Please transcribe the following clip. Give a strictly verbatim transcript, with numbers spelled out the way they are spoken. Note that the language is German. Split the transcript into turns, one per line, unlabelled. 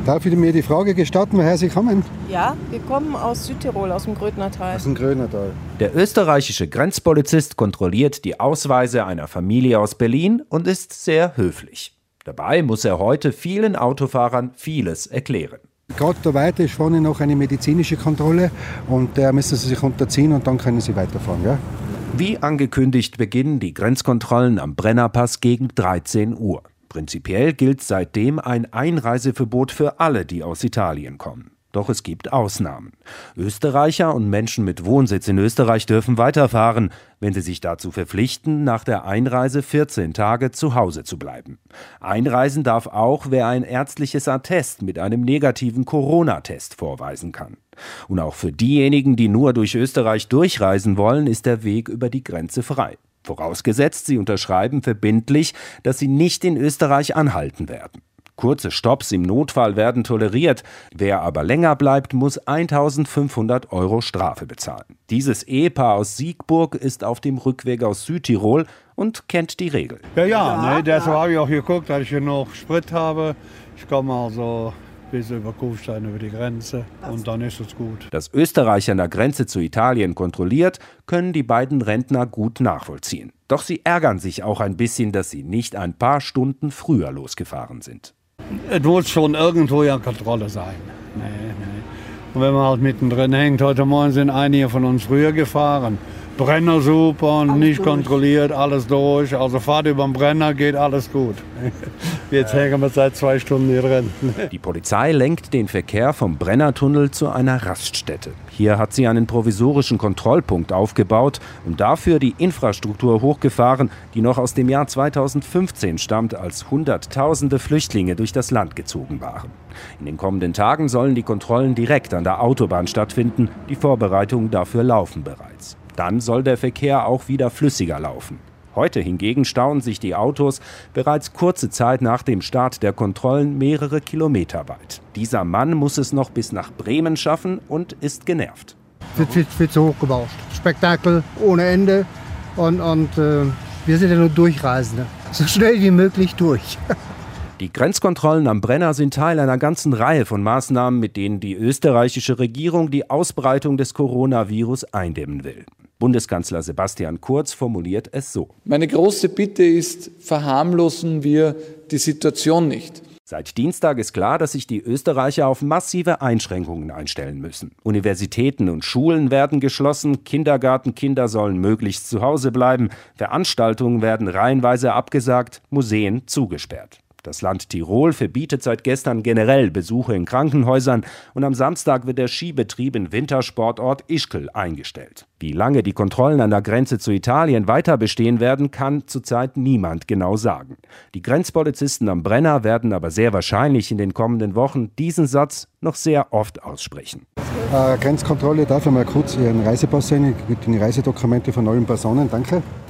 Darf ich mir die Frage gestatten, woher Sie kommen?
Ja, wir kommen aus Südtirol, aus dem Grödnertal.
Aus dem Grödnertal.
Der österreichische Grenzpolizist kontrolliert die Ausweise einer Familie aus Berlin und ist sehr höflich. Dabei muss er heute vielen Autofahrern vieles erklären.
Gerade da weiter ist vorne noch eine medizinische Kontrolle und der müssen Sie sich unterziehen und dann können Sie weiterfahren. Ja?
Wie angekündigt beginnen die Grenzkontrollen am Brennerpass gegen dreizehn Uhr. Prinzipiell gilt seitdem ein Einreiseverbot für alle, die aus Italien kommen. Doch es gibt Ausnahmen. Österreicher und Menschen mit Wohnsitz in Österreich dürfen weiterfahren, wenn sie sich dazu verpflichten, nach der Einreise vierzehn Tage zu Hause zu bleiben. Einreisen darf auch, wer ein ärztliches Attest mit einem negativen Corona-Test vorweisen kann. Und auch für diejenigen, die nur durch Österreich durchreisen wollen, ist der Weg über die Grenze frei. Vorausgesetzt, sie unterschreiben verbindlich, dass sie nicht in Österreich anhalten werden. Kurze Stopps im Notfall werden toleriert. Wer aber länger bleibt, muss eintausendfünfhundert Euro Strafe bezahlen. Dieses Ehepaar aus Siegburg ist auf dem Rückweg aus Südtirol und kennt die Regel.
Ja, ja, ne, deshalb habe ich auch geguckt, dass ich hier noch Sprit habe. Ich komme also bis über Kufstein über die Grenze und dann ist es gut.
Dass Österreich an der Grenze zu Italien kontrolliert, können die beiden Rentner gut nachvollziehen. Doch sie ärgern sich auch ein bisschen, dass sie nicht ein paar Stunden früher losgefahren sind.
Es muss schon irgendwo ja Kontrolle sein. Nee, nee. Und wenn man halt mittendrin hängt, heute Morgen sind einige von uns früher gefahren. Brenner super und nicht durch. Kontrolliert, alles durch. Also Fahrt über den Brenner, geht alles gut. Jetzt hängen wir seit zwei Stunden hier drin.
Die Polizei lenkt den Verkehr vom Brennertunnel zu einer Raststätte. Hier hat sie einen provisorischen Kontrollpunkt aufgebaut und dafür die Infrastruktur hochgefahren, die noch aus dem Jahr zweitausendfünfzehn stammt, als Hunderttausende Flüchtlinge durch das Land gezogen waren. In den kommenden Tagen sollen die Kontrollen direkt an der Autobahn stattfinden. Die Vorbereitungen dafür laufen bereits. Dann soll der Verkehr auch wieder flüssiger laufen. Heute hingegen stauen sich die Autos bereits kurze Zeit nach dem Start der Kontrollen mehrere Kilometer weit. Dieser Mann muss es noch bis nach Bremen schaffen und ist genervt.
Wird viel, viel zu hoch gebaut. Spektakel ohne Ende und, und äh, wir sind ja nur Durchreisende. So schnell wie möglich durch.
Die Grenzkontrollen am Brenner sind Teil einer ganzen Reihe von Maßnahmen, mit denen die österreichische Regierung die Ausbreitung des Coronavirus eindämmen will. Bundeskanzler Sebastian Kurz formuliert es so:
Meine große Bitte ist, verharmlosen wir die Situation nicht.
Seit Dienstag ist klar, dass sich die Österreicher auf massive Einschränkungen einstellen müssen. Universitäten und Schulen werden geschlossen, Kindergartenkinder sollen möglichst zu Hause bleiben, Veranstaltungen werden reihenweise abgesagt, Museen zugesperrt. Das Land Tirol verbietet seit gestern generell Besuche in Krankenhäusern und am Samstag wird der Skibetrieb im Wintersportort Ischgl eingestellt. Wie lange die Kontrollen an der Grenze zu Italien weiter bestehen werden, kann zurzeit niemand genau sagen. Die Grenzpolizisten am Brenner werden aber sehr wahrscheinlich in den kommenden Wochen diesen Satz noch sehr oft aussprechen.
Äh, Grenzkontrolle, darf ich mal kurz Ihren Reisepass sehen? Ich gebe die Reisedokumente von allen Personen, danke.